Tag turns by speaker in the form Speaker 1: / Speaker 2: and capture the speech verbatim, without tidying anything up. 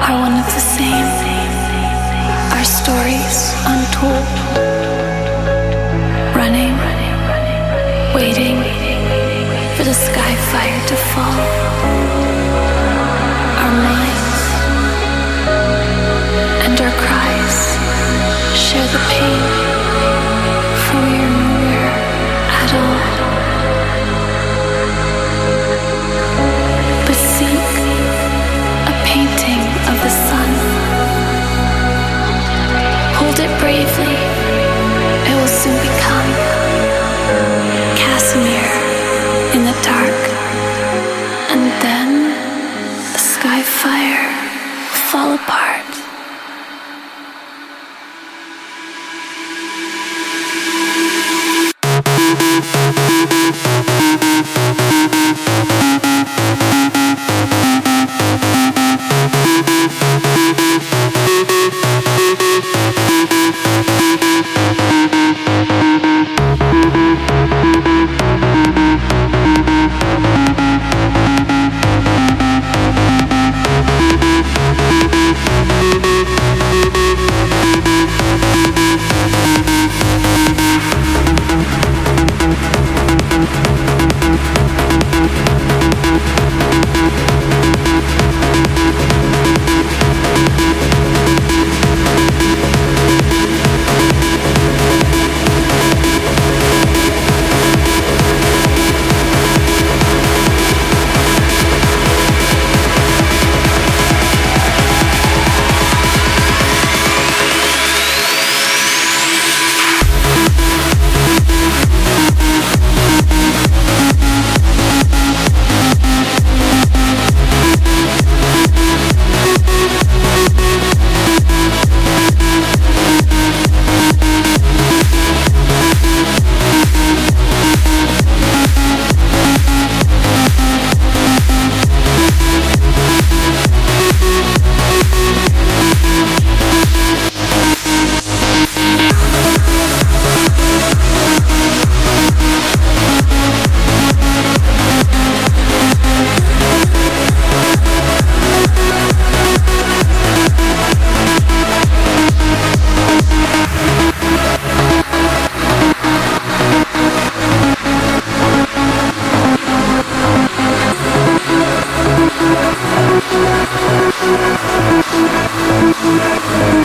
Speaker 1: are one of the same. Our stories untold. Running, waiting for the sky fire to fall. Our minds and our cries share the pain, for we are nowhere at all. But seek a painting of the sun. Hold it bravely, it will soon become Casimir in the dark, and then the sky fire will fall apart.
Speaker 2: We'll be right back.